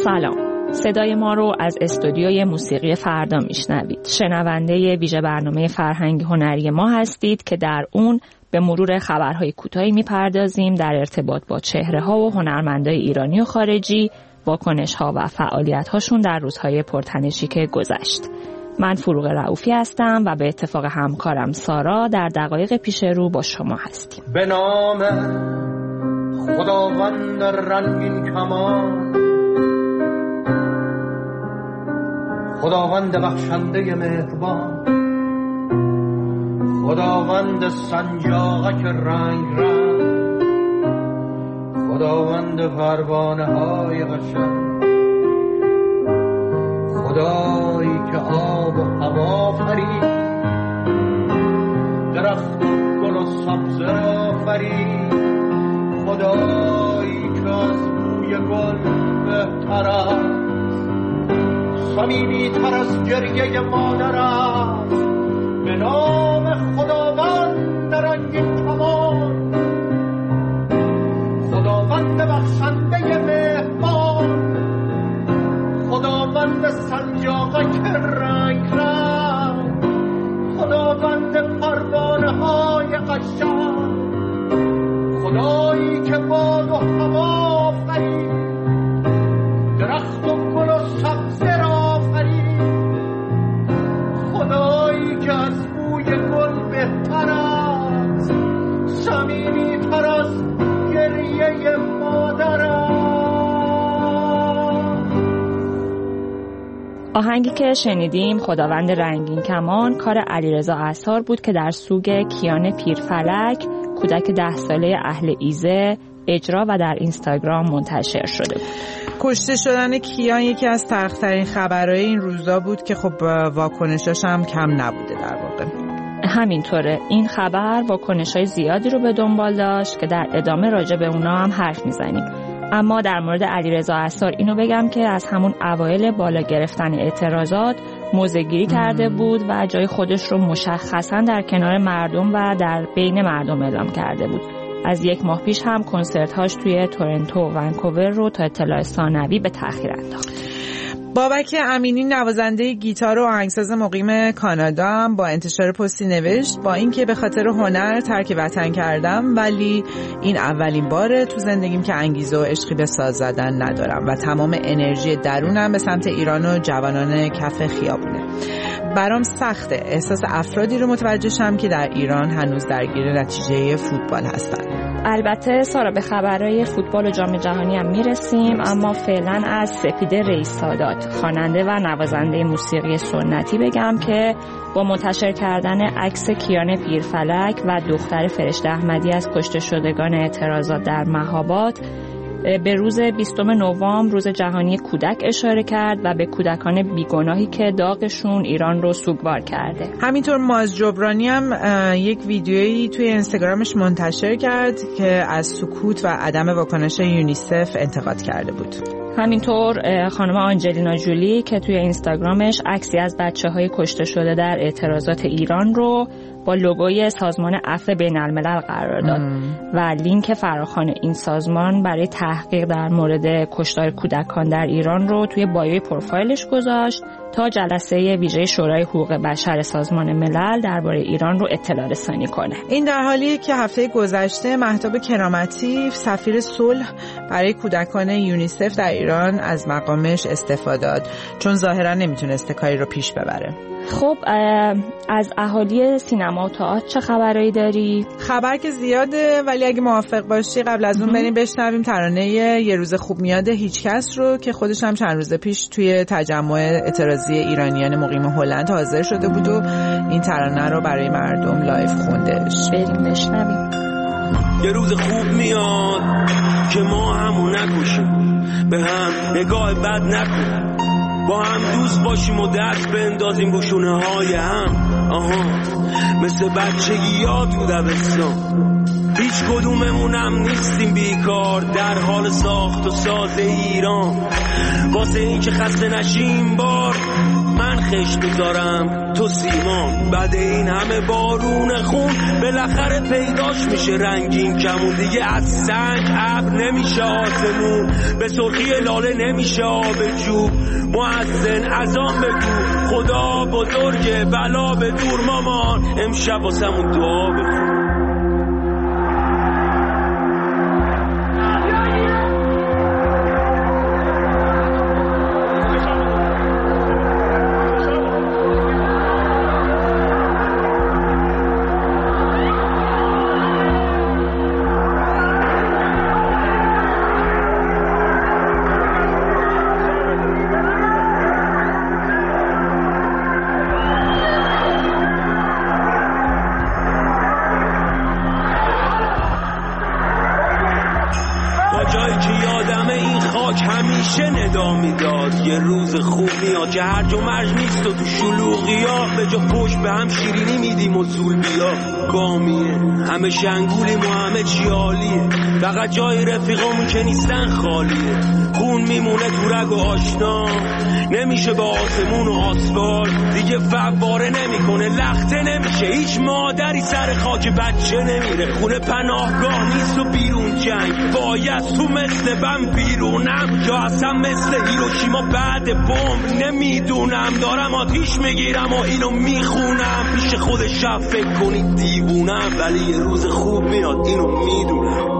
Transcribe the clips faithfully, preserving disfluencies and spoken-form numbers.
سلام، صدای ما رو از استودیوی موسیقی فردا میشنوید. شنونده ویژه برنامه فرهنگ هنری ما هستید که در اون به مرور خبرهای کوتاهی میپردازیم در ارتباط با چهره‌ها و هنرمندای ایرانی و خارجی، واکنش‌ها و فعالیت‌هاشون در روزهای پرتنشی که گذشت. من فروغ رؤوفی هستم و به اتفاق همکارم سارا در دقایق پیش رو با شما هستیم. به نام خداوند رنگین کمان، خداوند بخشنده مهربان، خداوند سنجاقک رنگ رنگ، خداوند پروانه های قشنگ، خدایی که آب و هوا فرید، درخت و گل و سبزه را فرید، خدایی که از بوی گل بهتر است، صمیمی تر از گریه مادر است. به نام خداوند رنگین کمان، خداوند بخشنده مهربان، خداوند سنجاقک رنگ رنگ، خداوند پروانه های قشنگ، خدایی که باد و هوا فرید، درخت و گل و سبزه را فرید، خدایی که از بوی گل بهتر است، صمیمی تر از گریه مادر است. آهنگی که شنیدیم خداوند رنگین کمان کار علیرضا عصار بود که در سوگ کیان پیرفلک کودک ده ساله اهل ایزه اجرا و در اینستاگرام منتشر شده بود. کشته شدن کیان یکی از تلخ‌ترین خبرهای این روزا بود که خب واکنشاش هم کم نبوده در واقع. همینطوره، این خبر واکنش‌های زیادی رو به دنبال داشت که در ادامه راجع به اونا هم حرف میزنیم. اما در مورد علیرضا عصار اینو بگم که از همون اوایل بالا گرفتن اعتراضات موضع‌گیری کرده بود و جای خودش رو مشخصاً در کنار مردم و در بین مردم اعلام کرده بود. از یک ماه پیش هم کنسرت‌هاش توی تورنتو و ونکوور رو تا اطلاع ثانوی به تأخیر انداخت. بابک امینی نوازنده گیتار و آهنگساز مقیم کانادا هم با انتشار پستی نوشت: با اینکه به خاطر هنر ترک وطن کردم، ولی این اولین باره تو زندگیم که انگیزه و عشقی به ساز زدن ندارم و تمام انرژی درونم به سمت ایران و جوانان کف خیابونه. برام سخته احساس افرادی رو متوجه شم که در ایران هنوز درگیر نتیجه فوتبال هستن. البته سارا به خبرهای فوتبال و جام جهانی هم میرسیم، اما فعلا از سپیده رئیس سادات خواننده و نوازنده موسیقی سنتی بگم که با منتشر کردن عکس کیان پیرفلک و دختر فرشته احمدی از کشته شدگان اعتراضات در مهاباد به روز بیستم نوامبر روز جهانی کودک اشاره کرد و به کودکان بیگناهی که داغشون ایران رو سوگوار کرده. همینطور ماز جبرانی هم یک ویدیویی توی اینستاگرامش منتشر کرد که از سکوت و عدم واکنش یونیسف انتقاد کرده بود. همینطور خانم آنجلینا جولی که توی اینستاگرامش عکسی از بچه‌های کشته شده در اعتراضات ایران رو با لوگوی سازمان عفو بین‌الملل قرار داد و لینک فراخوان این سازمان برای تحقیق در مورد کشتار کودکان در ایران رو توی بایوی پروفایلش گذاشت تا جلسه ویژه شورای حقوق بشر سازمان ملل درباره ایران رو اطلاع رسانی کنه. این در حالیه که هفته گذشته مهتاب کرامتی سفیر صلح برای کودکان یونیسف در ایران از مقامش استعفا داد چون ظاهرا نمیتونسته کاری رو پیش ببره. خب از اهالی سینما و تئاتر چه خبرایی داری؟ خبر که زیاده، ولی اگه موافق باشی قبل از اون بریم بشنویم ترانه یه روز خوب میاد هیچکس رو که خودش هم چند روز پیش توی تجمع اعتراضی ایرانیان مقیم هلند حاضر شده بود و این ترانه رو برای مردم لایو خوندش. بریم بشنویم. یه روز خوب میاد که ما همو نکشیم، به هم نگاه بد نکنیم، با هم دوست باشیم و دست بندازیم رو شونه های هم. آها مثل بچگی ها تو دبستان، هیچ کدوممونم نیستیم بیکار در حال ساخت و ساز ایران. واسه این که خسته نشیم بار من خشت میذارم تو سیمان. بعد این همه بارون خون بالاخره پیداش میشه رنگین کمون. دیگه از سنگ ابر نمیشه آسمون، به سرخی لاله نمیشه آب جوب. مؤذن اذان بگو خدا بزرگه، بلا به دور مامان امشب واسمون دعا بخون. یه روز خوب میاد که هر جا مرج نیست و تو شلوغی ها به جا پشت به هم شیرینی میدیم و زول بیا. گامیه همه شنگولیم و همه چی عالیه، فقط جای رفیقامون که نیستن خالیه. خون میمونه تو رگ و آشنا، نمیشه با آسمون و آسفالت دیگه فواره نمیکنه، لخته نمیشه. هیچ مادری سر خاک بچه نمیره، خونه پناهگاه نیست و بیرون جنگ. باید تو مثل بم بیرونم یا اصلا مثل هیروشیما بعد بمب نمیدونم. دارم آتیش میگیرم و اینو میخونم، پیش خود شب فکر کنید دیوونم، ولی یه روز خوب میاد اینو میدونم.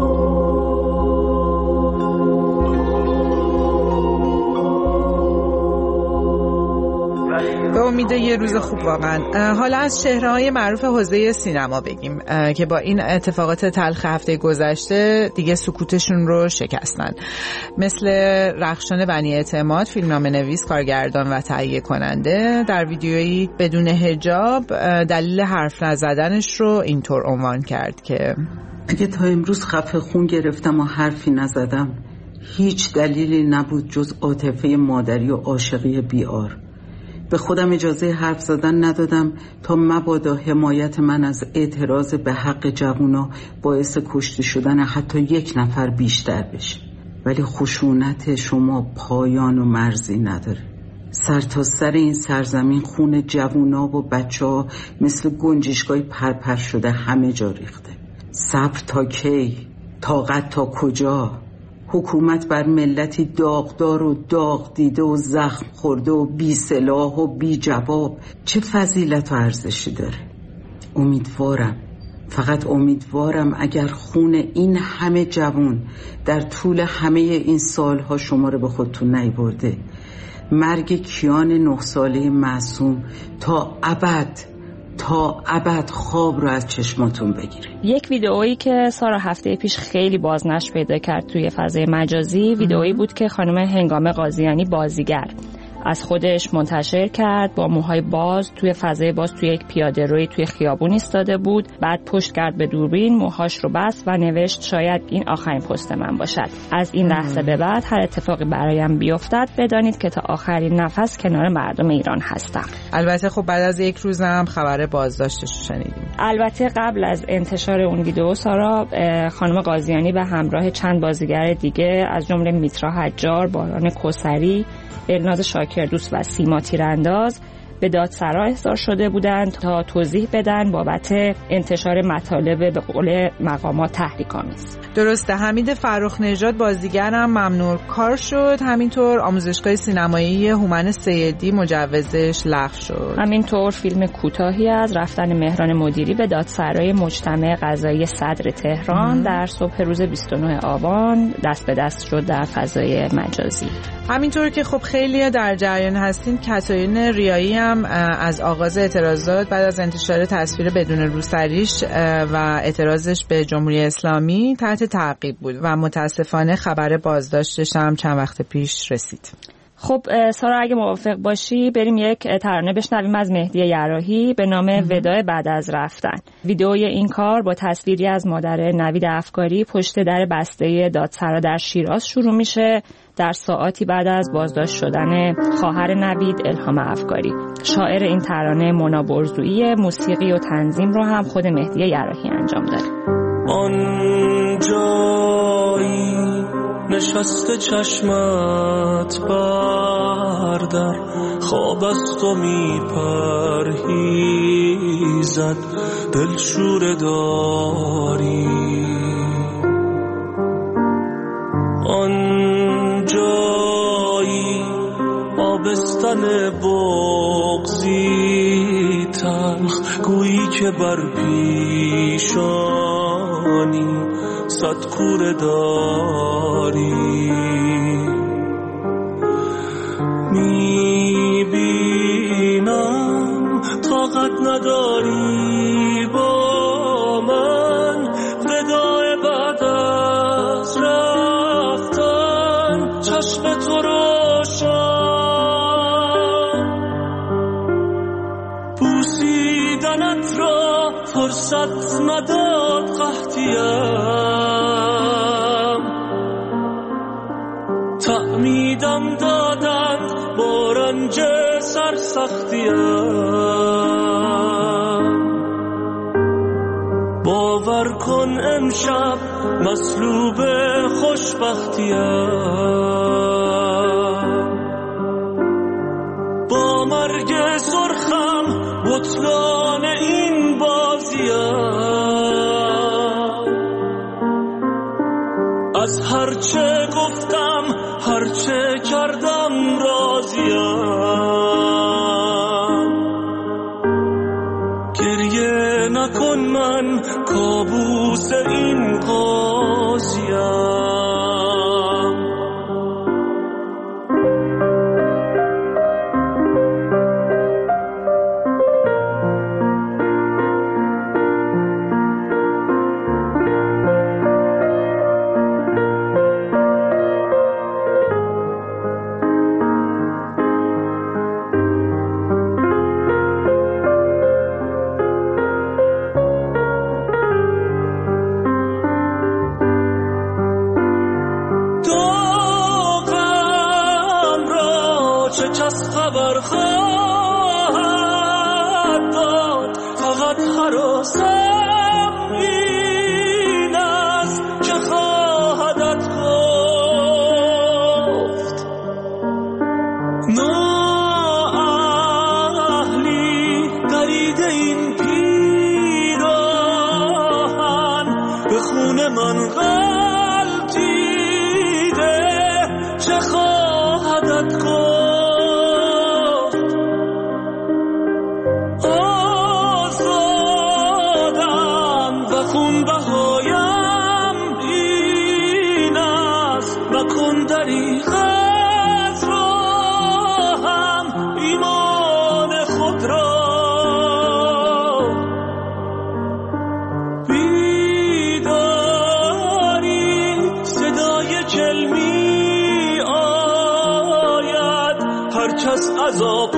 به امید یه روز خوب واقعا. حالا از چهره‌های معروف حوزه سینما بگیم که با این اتفاقات تلخ هفته گذشته دیگه سکوتشون رو شکستن، مثل رخشان بنی اعتماد، فیلمنامه نویس، کارگردان و تهیه کننده. در ویدیویی بدون حجاب دلیل حرف نزدنش رو اینطور عنوان کرد که اگه تا امروز خفه خون گرفتم و حرفی نزدم، هیچ دلیلی نبود جز عاطفه مادری و عاشقی بیار. به خودم اجازه حرف زدن ندادم تا مبادا حمایت من از اعتراض به حق جوونا باعث کشته شدن حتی یک نفر بیشتر بشه. ولی خشونت شما پایان و مرزی نداره. سر تا سر این سرزمین خون جوونا و بچه ها مثل گنجشگاه پرپر شده همه جا ریخته. صبر تا کی؟ طاقت تا کجا؟ حکومت بر ملتی داغدار و داغ دیده و زخم خورده و بی سلاح و بی جواب چه فضیلت و ارزشی داره؟ امیدوارم، فقط امیدوارم اگر خون این همه جوان در طول همه این سالها شما رو به خودتون نیبرده، مرگ کیان نه ساله معصوم تا ابد تا ابد خواب رو از چشماتون بگیره. یک ویدئویی که سارا هفته پیش خیلی بازنشر پیدا کرد توی فضای مجازی، ویدئویی بود که خانم هنگامه قاضیانی بازیگر از خودش منتشر کرد، با موهای باز توی فضای باز توی یک پیاده‌روی توی خیابون ایستاده بود. بعد پشت کرد به دوربین، موهاش رو بست و نوشت شاید این آخرین پست من باشد. از این لحظه به بعد هر اتفاقی برایم بیفتد بدانید که تا آخرین نفس کنار مردم ایران هستم. البته خب بعد از یک روز هم خبر بازداشتش رو شنیدیم. البته قبل از انتشار اون ویدیو سارا، خانم قاضیانی به همراه چند بازیگر دیگه از جمله میترا حجار، باران کوثری، الناز شاکردوست و سیما تیرانداز به دادسرا احضار شده بودند تا توضیح بدن بابت انتشار مطالب به قول مقامات تحریک‌آمیز. درسته. حمید فرخ نژاد بازیگرم ممنوع کار شد. همینطور آموزشگاه سینمایی هومن سیدی مجوزش لغو شد. همینطور فیلم کوتاهی از رفتن مهران مدیری به دادسرای مجتمع قضایی صدر تهران در صبح روز بیست و نه آبان دست به دست شد در فضای مجازی. همینطور که خب خیلی در جریان هستین، کاترین ریایی هم از آغاز اعتراضات بعد از انتشار تصویر بدون روسریش و اعتراضش به جمهوری اسلامی تحت تعقیب بود و متاسفانه خبر بازداشتش هم چند وقت پیش رسید. خب سارا اگه موافق باشی بریم یک ترانه بشنویم از مهدی یراحی به نام وداع بعد از رفتن. ویدئوی این کار با تصویری از مادر نوید افکاری پشت در بسته دادسرا در شیراز شروع میشه در ساعاتی بعد از بازداشت شدن خواهر نوید الهام افکاری. شاعر این ترانه مونا برزویی، موسیقی و تنظیم رو هم خود مهدی یراحی انجام داده. آن جایی نشسته چشمت بردر، خواب از تو می پرهیزد، دلشوره داری. آن جایی آبستن بغضی تلخ، گویی که بر پیشانی صد کوره داری. میبینم طاقت نداری با من، وداع بعد از رفتن چشم تو روشن. بوسیدنت را فرصت نداد قحطیم، تعمیدم دادند با رنج سرسختیم. باور کن امشب مصلوب خوشبختیم، با مرگ سرخم بطلان این بازیم. از هرچه گفتم هرچه کردم راضیم. گریه نکن من کابوس این قاضیم. خبر خواهد داد، فقط هراسم این است که خواهدت گفت. نااهلی درید این پیراهن، به خون من غلطیده، چه خواهدت گفت. دریغ از راهم ایمان خود را، بیداری صدای کلمی آید، هرکس عذاب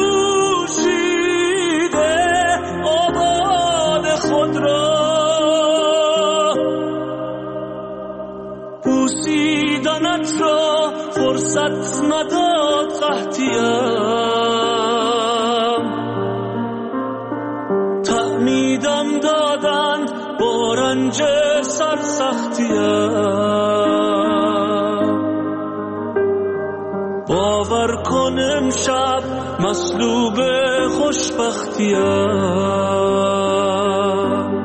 پوشیده آباد خود را. بوسیدنت را فرصت نداد قحطیم، تعمیدم دادند با رنج سرسختیم. باور کن امشب مصلوب خوشبختیم،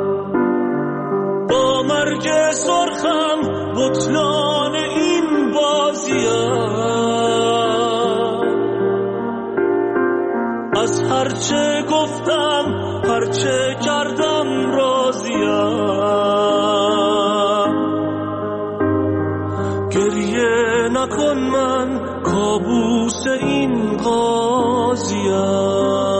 با مرگ سرخم بطلان این بازیم. از هرچه گفتم هرچه کردم راضیم. گریه نکن من کابوس این قاضیم.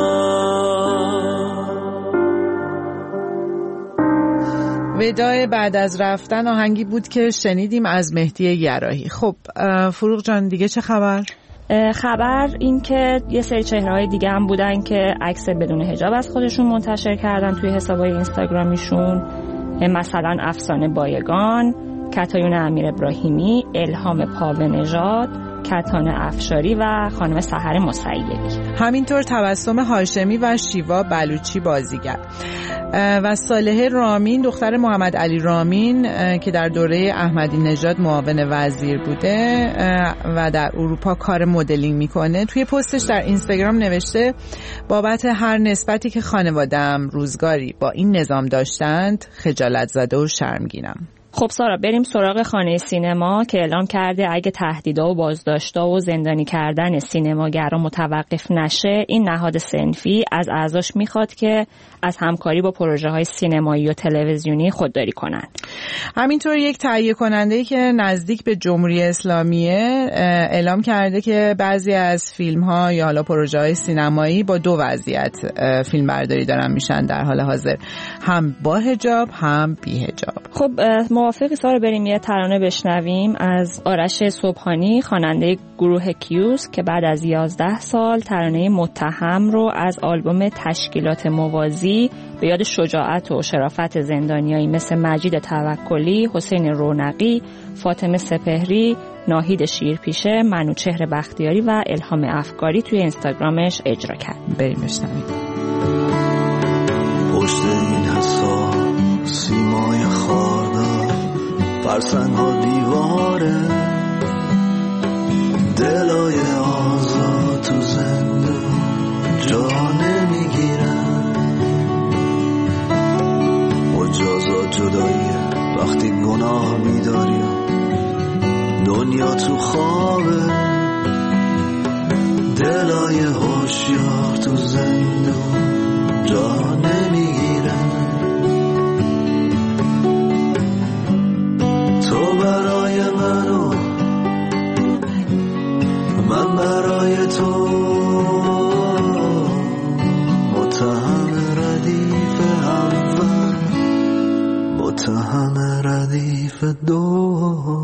وداع بعد از رفتن آهنگی بود که شنیدیم از مهدی گراحی. خب فروغ جان دیگه چه خبر؟ خبر این که یه سری چهره‌های دیگه هم بودن که عکس بدون حجاب از خودشون منتشر کردن توی حسابای اینستاگرامیشون، مثلا افسانه بایگان، کتایون امیر ابراهیمی، الهام پاونژاد، کتان افشاری و خانم سحر مسیبی. همینطور تبسم هاشمی و شیوا بلوچی بازیگر و صالحه رامین دختر محمد علی رامین که در دوره احمدی نژاد معاون وزیر بوده و در اروپا کار مدلینگ میکنه، توی پستش در اینستاگرام نوشته بابت هر نسبتی که خانواده‌ام روزگاری با این نظام داشتند خجالت زده و شرمگینم. خب سارا، بریم سراغ خانه سینما که اعلام کرده اگه تهدیدها و بازداشت‌ها و زندانی کردن سینماگرا متوقف نشه، این نهاد صنفی از اعضاش میخواد که از همکاری با پروژه‌های سینمایی و تلویزیونی خودداری کنن. همینطور یک تهیه کننده‌ای که نزدیک به جمهوری اسلامیه اعلام کرده که بعضی از فیلم‌ها یا حالا پروژه‌های سینمایی با دو وضعیت فیلم برداری دارن میشن در حال حاضر، هم با حجاب هم بی حجاب. خب موافقی سارا بریم یه ترانه بشنویم از آرش صبحانی، خواننده گروه کیوس، که بعد از یازده سال ترانه متهم رو از آلبوم تشکیلات موازی به یاد شجاعت و شرافت زندانیایی مثل مجید توکلی، حسین رونقی، فاطمه سپهری، ناهید شیرپیشه، منوچهر بختیاری و الهام افکاری توی اینستاگرامش اجرا کرد. بریم بشنویم. پشت این حساب سیمای خاردار، فرسنگ ها دیواره، دلای آزاد تو زندون جا نمیگیرن، مجازات جداییه وقتی گناه میداری، دنیا تو خوابه، دلای هوشیار تو زندون جا نمیگیرن. تو برای منو من برای تو، متهم ردیف اول متهم ردیف دو.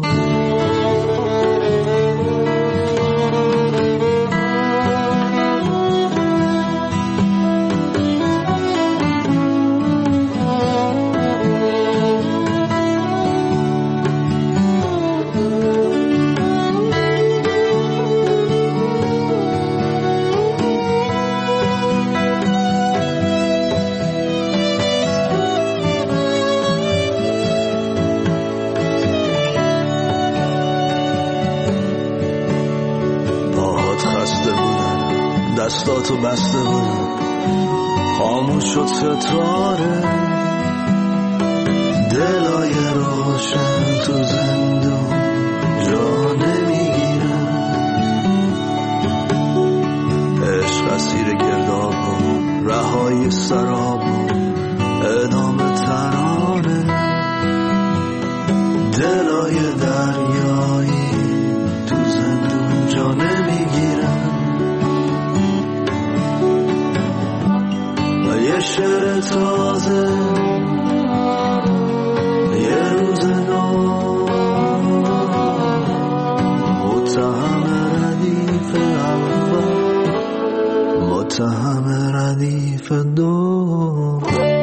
دستاتو بسته بودم، خاموش شد ستاره، دلای روشن تو زندون جا نمیگیرن، عشق اسیر گرداب و رهای سراب و ادامه ترانه، دلای دریایی تو زندون جا نمیگیرن. یه شعر تازه، یه روز نو، متهم ردیف اول متهم ردیف دو.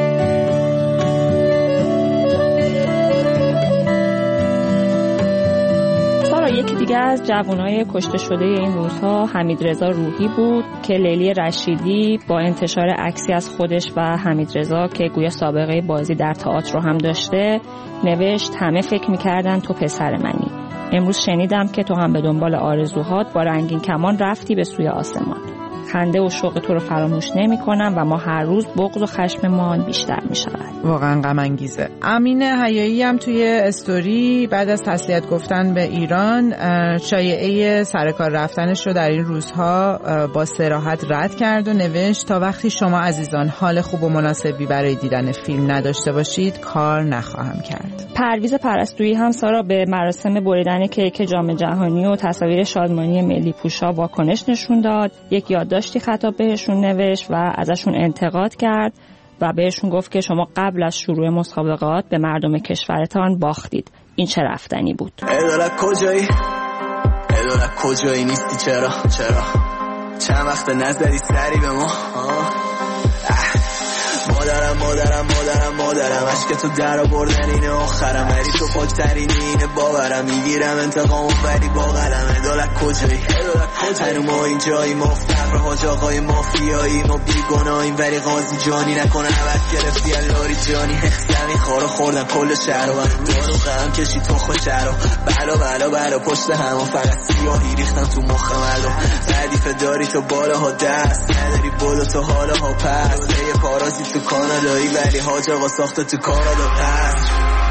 یکی دیگه از جوانای کشته شده این روزها حمیدرضا روحی بود که لیلی رشیدی با انتشار عکسی از خودش و حمیدرضا که گویا سابقه بازی در تئاتر رو هم داشته نوشت همه فکر می‌کردن تو پسر منی، امروز شنیدم که تو هم به دنبال آرزوهات با رنگین کمان رفتی به سوی آسمان، خنده و شوق تو رو فراموش نمی کنم و ما هر روز بغض و خشممان بیشتر می شود. واقعا غم انگیزه. امین حیایی هم توی استوری بعد از تسلیت گفتن به ایران شایعه سرکار رفتنش رو در این روزها با صراحت رد کرد و نوشت تا وقتی شما عزیزان حال خوب و مناسبی برای دیدن فیلم نداشته باشید کار نخواهم کرد. پرویز پرستویی هم سارا به مراسم بریدن کیک جام جهانی و تصاویر شادمانی ملی پوشا واکنش نشون داد. یک یادداشتی خطاب بهشون نوشت و ازشون انتقاد کرد و بهشون گفت که شما قبل از شروع مسابقات به مردم کشورتان باختید. این چه رفتنی بود؟ اداره کجایی؟ اداره کجایی نیستی؟ چرا؟ چرا؟ چند وقت نظری سری به ما؟ با مادرم مادرم مادرم مادرم عشق تو در آوردن اینه آخرم ولی تو پاکترین اینه باورم میگیرم انتقامو ولی با قلم عدالت کجایی هنو ما اینجایی ما فقر حاج آقای مافیایی ما بیگناهیم ولی قاضی جانی نکنه عوض گرفتی اللاری جانی زمین خارو خوردن کل شهر و دارو غم کشی تو خوش شهر بلا بلا بلا پشت هم و فقط سیاهی ریختم تو مخم الو ردیف داری تو بالاها دست نداری بلو تو حالاها پس یه پارازی تو کانادایی ولی حاج آقا ساخته تو کانادا پس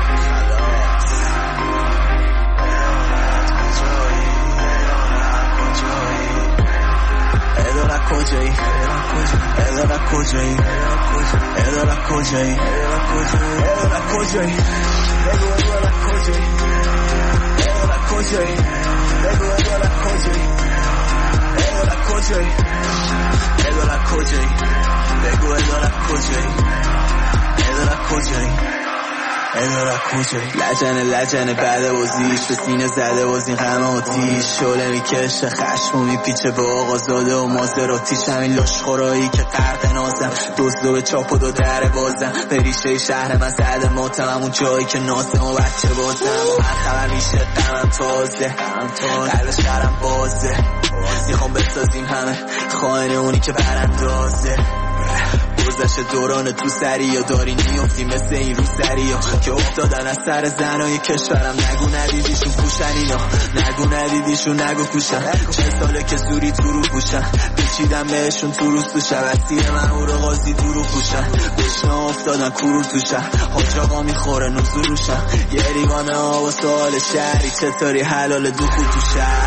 ادالت کجایی ادالت کجایی ادالت کجایی ادالت کجایی بگو ادالت کجایی ادالت کجایی بگو ادالت کجایی ادالت کجایی ادالت کجایی بگو ادالت کجایی ادالت کجایی ادالت کجایی لجنه لجنه بعد وزیش به سینه زده باز این غم آتیش شعله میکشه خشم و میپیچه به آقا زاده و مازراتیش همین لشخورایی که غرق نازم دزدو به چاپ و دو در بازم به ریشه شهر من زده ماتم همون جایی که ناسم و بچه بازم و هر خبر میشه غمم تازه قلب شهرم بازه میخوام بسازیم همه خواهنه اونی که براندازه گذشت دوران تو سری یا داری نیفتی مثل این رو سری یا که افتادن از سر زنای کشورم نگو ندیدیشون پوشن اینا نگو ندیدیشون نگو پوشن چه ساله که زوری تو رو پوشن بچیدم بهشون تو روز تو شبستی من او رو غازی تو رو پوشن بشنا افتادن کرور توشن حاج آقا میخوره نزول روشن یه ریوانه ها و سوال شهری چطوری حلال دخول تو شهر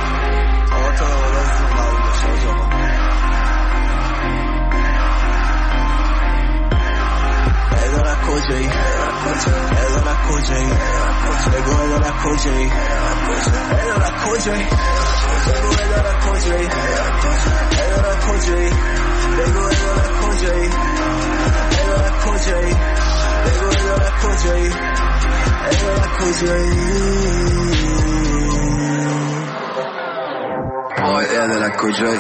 کجایی ادالت کجایی بگو ادالت کجایی ادالت کجایی بگو ادالت کجایی ادالت کجایی بگو ادالت کجایی ادالت کجایی بگو ادالت کجایی ادالت کجایی آی ادالت کجایی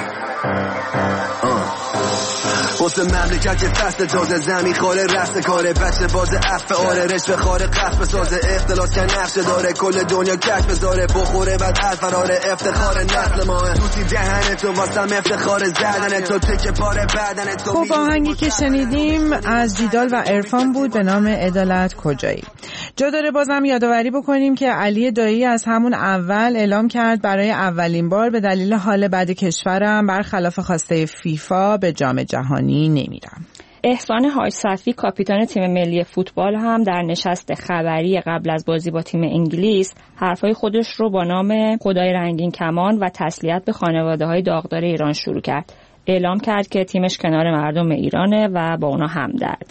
واسه مملکت که فصل تازه زمین خاله رست کاره بچه باز عفه آره رشوه خاره قصب سازه اختلاس که نقشه داره کل دنیا کش بذاره بخوره بعد الفراره افتخار نسل ماه توسی دهنه تو واسم افتخار زدن تو تکه پاره بدن تو. خب آهنگی که شنیدیم از جیدال و عرفان بود به نام ادالت کجایی. جا داره بازم یادآوری بکنیم که علی دایی از همون اول اعلام کرد برای اولین بار به دلیل حال بد کشورم برخلاف خواسته فیفا به جام جهانی نمیرم. احسان حاج صفی کاپیتان تیم ملی فوتبال هم در نشست خبری قبل از بازی با تیم انگلیس حرفای خودش رو با نام خدای رنگین کمان و تسلیت به خانواده‌های داغدار ایران شروع کرد. اعلام کرد که تیمش کنار مردم ایرانه و با اونا همدرده.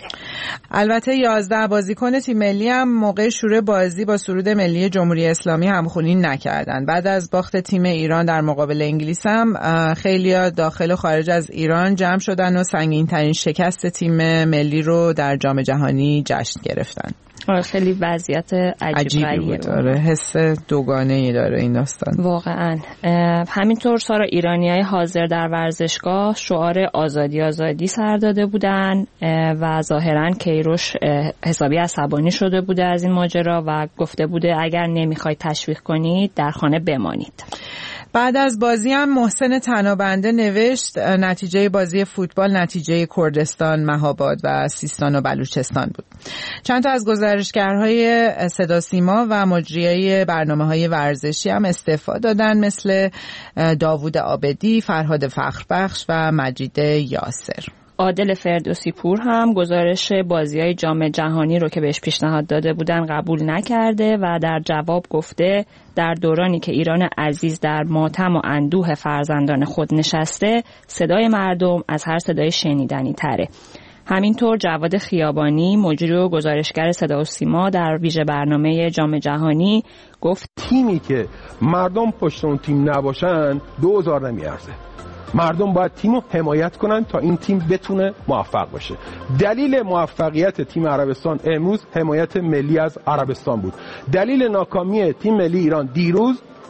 البته یازده بازیکن تیم ملی هم موقع شروع بازی با سرود ملی جمهوری اسلامی همخوانی نکردن. بعد از باخت تیم ایران در مقابل انگلیس هم خیلی‌ها داخل و خارج از ایران جمع شدن و سنگین‌ترین شکست تیم ملی رو در جام جهانی جشن گرفتن. آره خیلی وضعیت عجیبی بود. آره حس دوگانه‌ای داره این داستان. واقعا. همینطور سارا ایرانیای حاضر در ورزشگاه شعار آزادی آزادی سر داده بودن و ظاهرا کیروش حسابی عصبانی شده بوده از این ماجرا و گفته بوده اگر نمیخواید تشویق کنید در خانه بمانید. بعد از بازی هم محسن تنابنده نوشت نتیجه بازی فوتبال نتیجه کردستان، مهاباد و سیستان و بلوچستان بود. چند تا از گزارشگرهای صدا سیما و مجریای برنامه‌های ورزشی هم استعفا دادن مثل داوود عابدی، فرهاد فخربخش و مجید یاسر. عادل فردوسی پور هم گزارش بازی‌های جام جهانی رو که بهش پیشنهاد داده بودن قبول نکرده و در جواب گفته در دورانی که ایران عزیز در ماتم و اندوه فرزندان خود نشسته صدای مردم از هر صدای شنیدنی تره. همینطور جواد خیابانی مجری و گزارشگر صدا و سیما در ویژه برنامه جام جهانی گفت تیمی که مردم پشت اون تیم نباشن دوزار نمیارزه. مردم باید تیم رو حمایت کنن تا این تیم بتونه موفق باشه. دلیل موفقیت تیم عربستان امروز حمایت ملی از عربستان بود. دلیل ناکامی تیم ملی ایران دیروز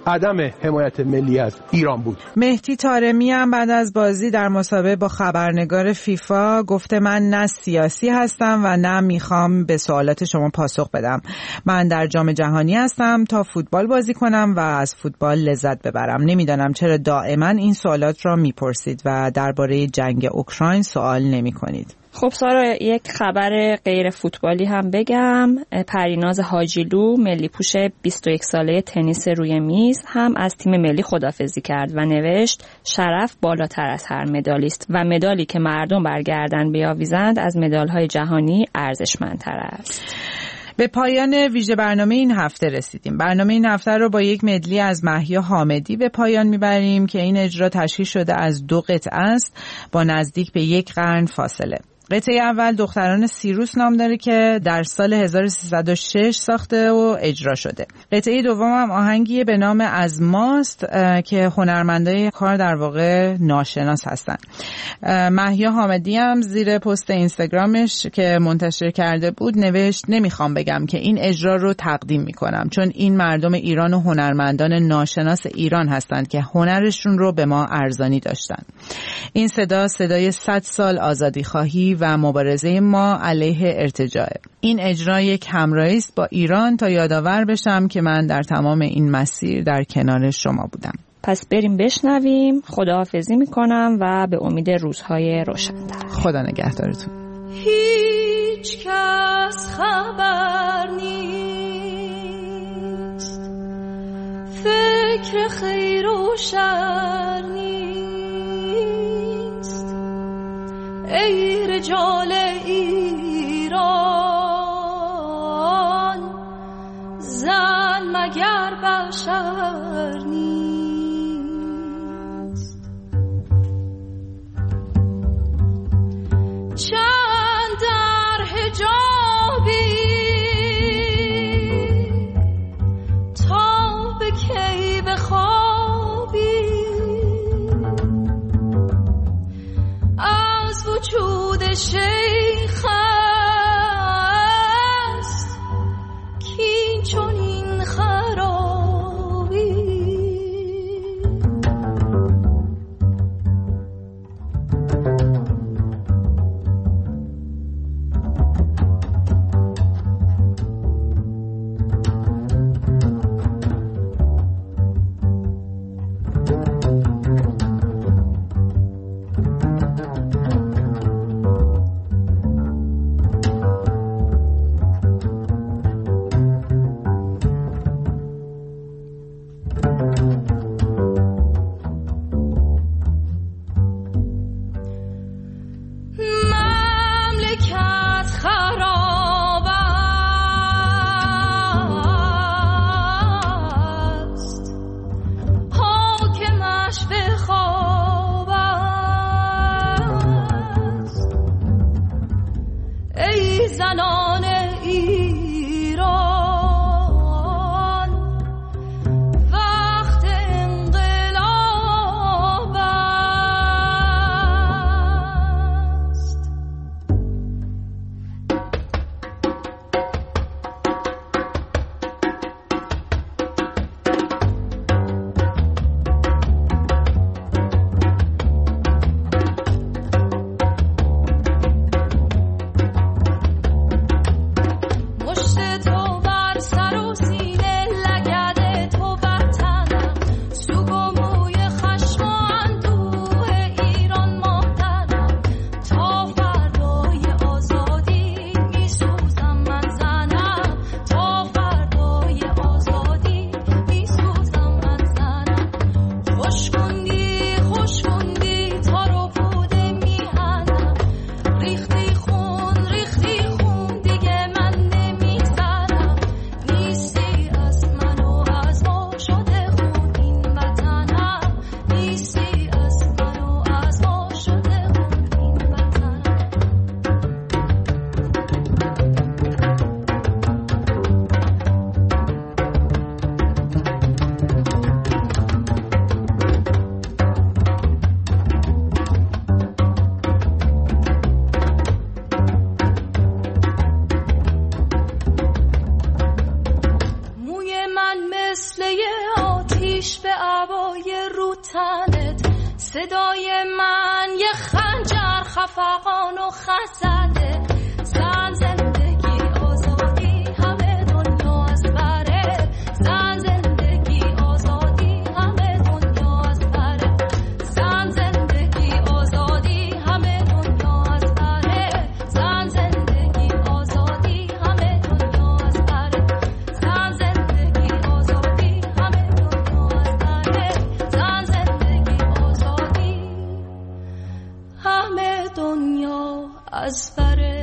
عدم حمایت ملی از ایران بود. مهدی طارمی هم بعد از بازی در مسابقه با خبرنگار فیفا گفته من نه سیاسی هستم و نه میخوام به سوالات شما پاسخ بدم. من در جام جهانی هستم تا فوتبال بازی کنم و از فوتبال لذت ببرم. نمیدانم چرا دائما این سوالات را میپرسید و درباره جنگ اوکراین سوال نمیکنید. خب سارا، یک خبر غیر فوتبالی هم بگم. پریناز حاجیلو، ملی پوش بیست و یک ساله تنیس روی میز، هم از تیم ملی خداحافظی کرد و نوشت شرف بالاتر از هر مدالی است و مدالی که مردم برگردن بیاویزند از مدال‌های جهانی ارزشمندتر است. به پایان ویژه برنامه این هفته رسیدیم. برنامه این هفته رو با یک مدلی از مهیا حامدی به پایان میبریم که این اجرا تشکیل شده از دو قطعه است با نزدیک به یک قرن فاصله. قطعه اول دختران سیروس نام داره که در سال هزار و سیصد و شش ساخته و اجرا شده. قطعه دوم هم آهنگی به نام از ماست که هنرمندای کار در واقع ناشناس هستن. مهیا حامدی هم زیر پست اینستاگرامش که منتشر کرده بود نوشت نمیخوام بگم که این اجرا رو تقدیم میکنم، چون این مردم ایران و هنرمندان ناشناس ایران هستند که هنرشون رو به ما ارزانی داشتن. این صدا صدای صد سال آزادی خواهی و مبارزه ما علیه ارتجاع. این اجرا یک همراهی است با ایران تا یادآور بشم که من در تمام این مسیر در کنار شما بودم. پس بریم بشنویم. خداحافظی میکنم و به امید روزهای روشن‌تر. خدا نگهدارتون. هیچ کس خبر نیست، فکر خیر و شر نیست. ای رجال ایران، زن مگر بشر نیست. چند در حجابی تا به کی بخوابی، از وجود شیخ است کی چون این خرابی. صدای من یه خنجر خفقان و خزده زن زندگی آزادی همه دنیا از بره زن زندگی آزادی همه دنیا از بره زن زندگی آزادی همه دنیا از بره زن زندگی آزادی همه دنیا از بره زن زندگی آزادی همه دنیا از بره زن زندگی آزادی همه دنیا از بره.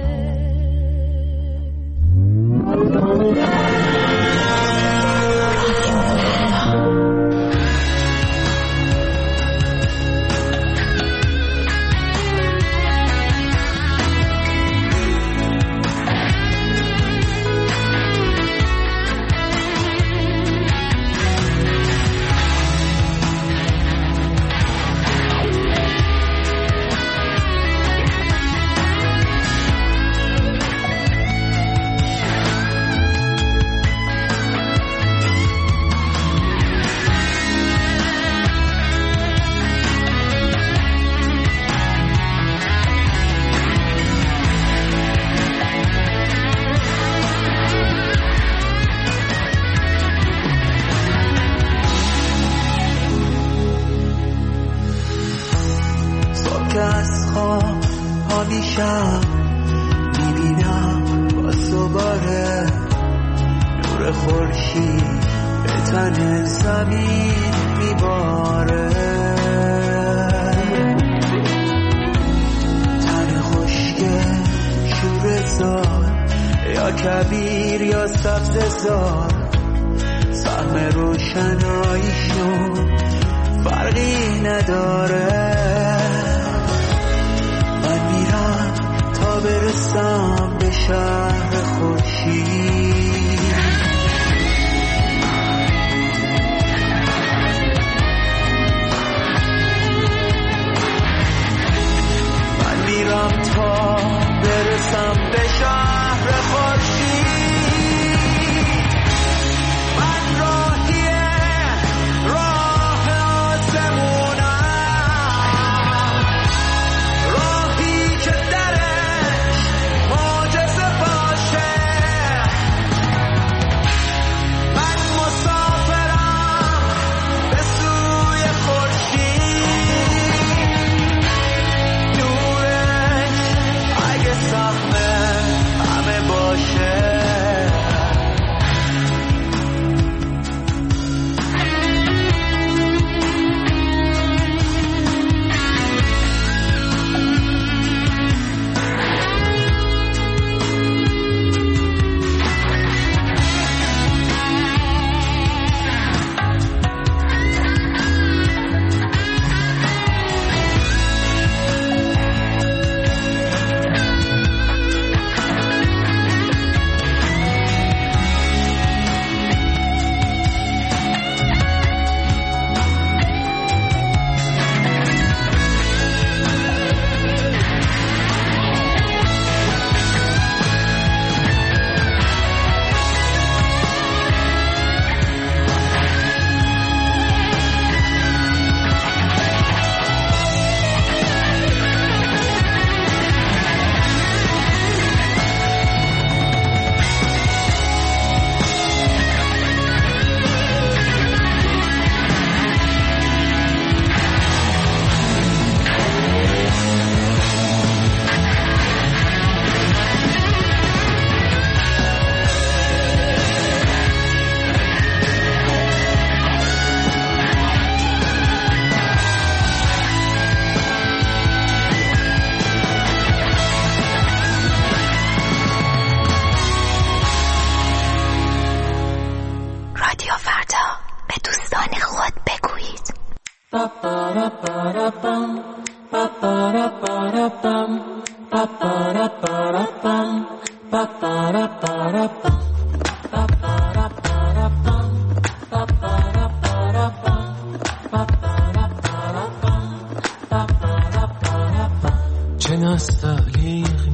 چه نستعلیق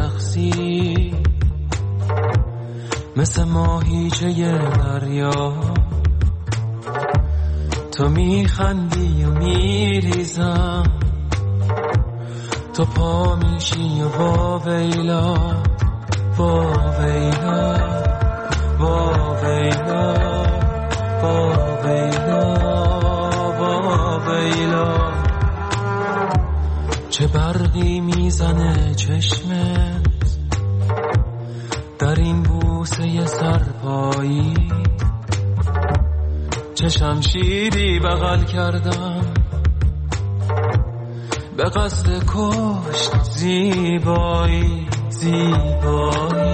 میرخصی مثل ماهیچه دریا، تو میخندی و میریزم، تو پا میشی و واویلا واویلا واویلا واویلا واویلا. چه برقی میزنه چشمت در این بوسه سرپایی، چه شمشیری بغل کردم به قصد کشت زیبایی زیبایی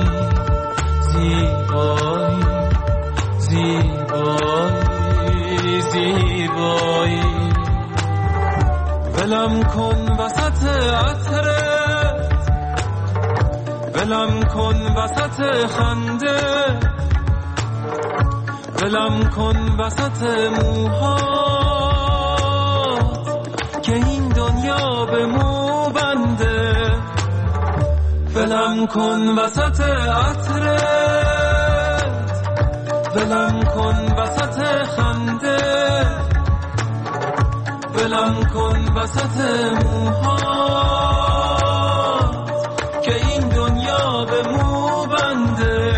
زیبایی زیبایی زیبایی. ولم کن وسط عطرت، ولم کن وسط خنده، ولم کن وسط موهات که این دنیا به مو بنده. ولم کن وسط عطرت، ولم کن وسط خنده، ولم کن وسط موهات که این دنیا به مو بنده.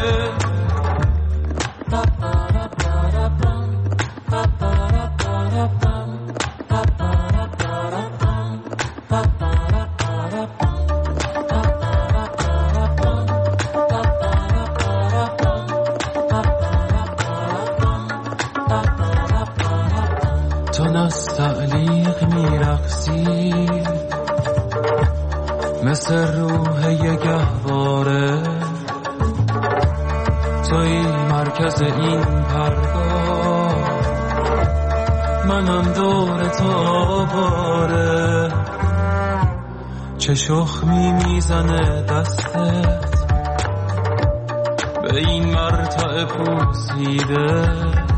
تو نستعلیق میرقصی مثل روح یه گهواره، توی مرکز این پرگاه، منم دور تو آواره. چه شخمی میزنه دستت به این مرتع پوسیده،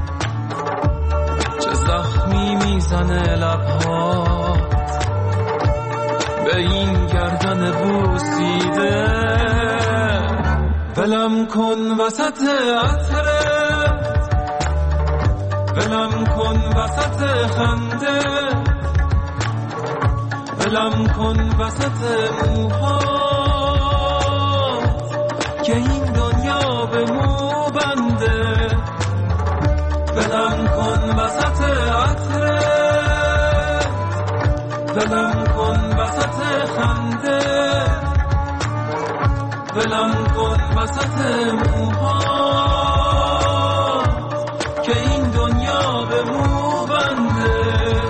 چه زخمی میزنه لبهات به این گردن بوسیده. ولم کن وسط عطرت، ولم کن وسط خنده، ولم کن وسط موهات که این دنیا به مو بنده. ولم کن وسط عطرت، ولم کن وسط خنده، ولم کن وسط موهات که این دنیا به مو بنده.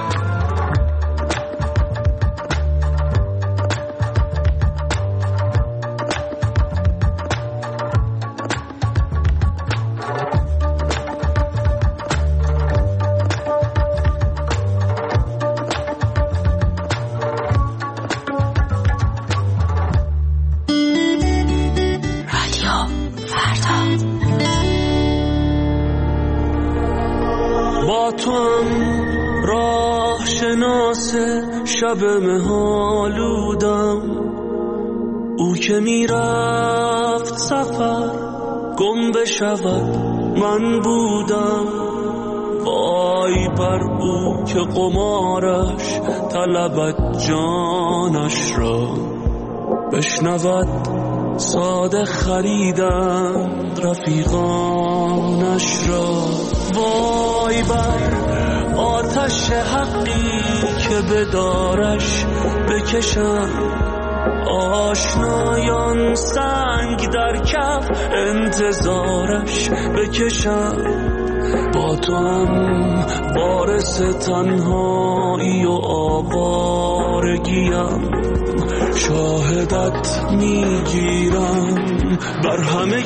شب مهالودم، او که میرفت سفر گم بشود من بودم. وای بر او که قمارش طلبت جانش را، بشنود ساده خریدن رفیقانش را. وای بر آتش حقی که بدارش بکشم، آشنایان سنگ در کف انتظارش بکشم. با تو هم وارث تنهایی و آوارگیم، شاهدت میگیرم بر همه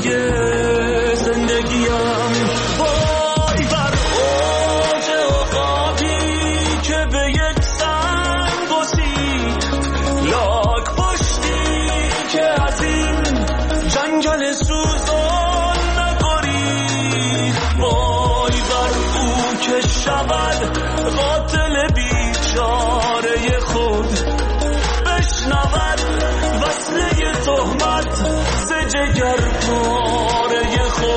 زندگیم. وای بر اوج عقابی که به یک سنگ گسیخت، لاک پشتی که از این جنگل سوزان نگریخت. وای بر او که شود قاتل بیچاره خود، بشنود وصله تهمت ز جگر پاره خود.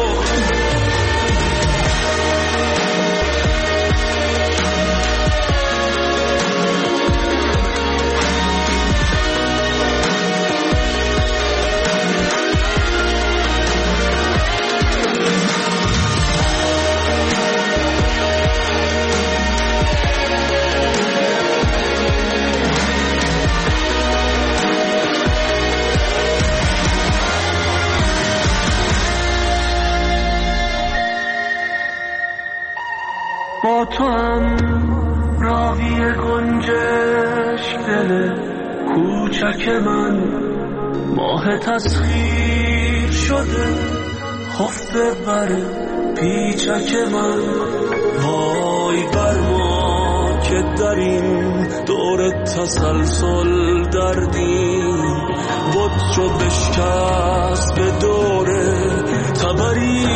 با تو هم راوی گنجش دل کوچک من ماه تسخیر شده خفته بر پیچک من. وای بر ما که در این دور تسلسل دردیم بود شو بشکست به دوره تبری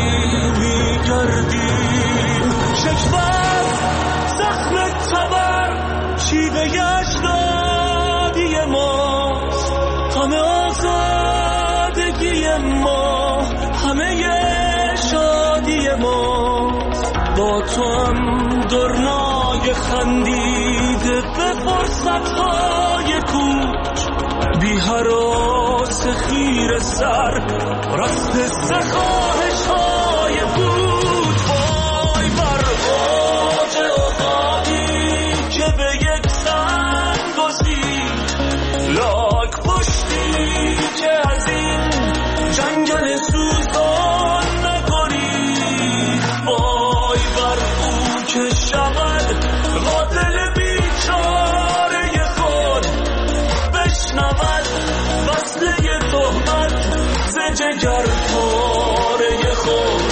میگردیم. شکبر زخم تبر شیوه اجدادی ماست، همه آزادگی ما همه شادی ماست. با تو هم درنای خندیده به فرصتهای کوچ بی هراس خیر سر رست سخواهش های بود. وای بر واج اوقاتی که به یک سنگ گذید لاک پشتی که از این جنگل سوزان نگرید. وای بر او که شود قاتل بیچاره خود بشنود وصله تهمت ز جگر پاره خود.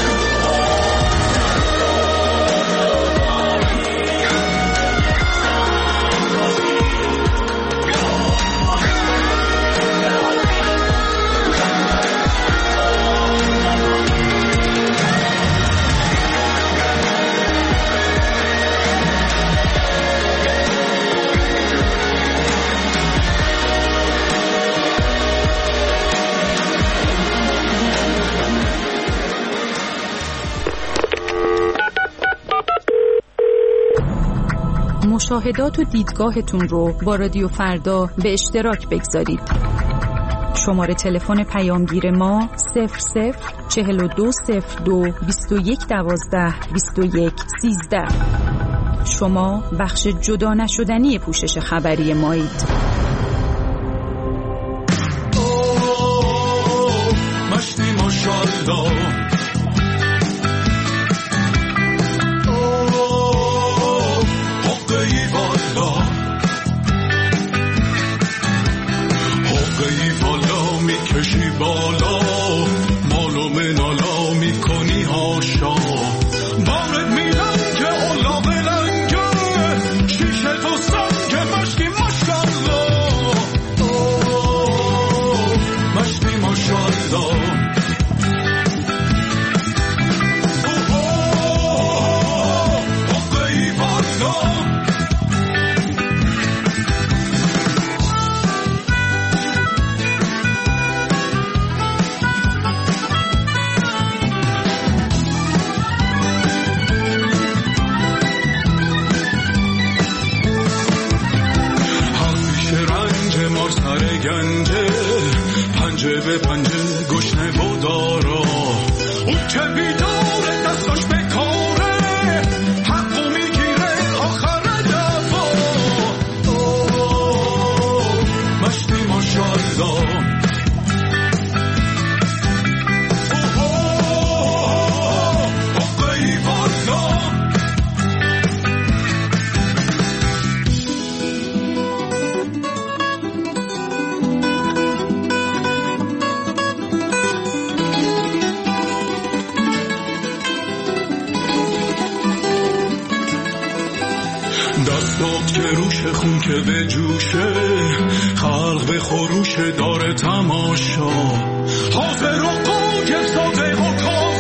مشاهدات و دیدگاهتون رو با رادیو فردا به اشتراک بگذارید. شماره تلفن پیامگیر ما صفر صفر چهل و دو صفر دو بیست و یک دوازده بیست و یک سیزده. شما بخش جدا نشدنی پوشش خبری مایید. مشتی ماشالله میکشی بالا مالو منالا میکنی هاشا بارت میدم که اولا بلنگه شیشه تو سنگ مشتی ماشالله مشتی ماشالله حقی بالا. گنجه پنجه به پنجه گشنه و دارا اون که بیداره دستاش به کاره حقو میگیره آخر دفا. مشتی ماشالله حقی بالا. دستات که روش خون که به جوشه خلق به خروش داره تماشا حاضر و قاگر ساده و کاف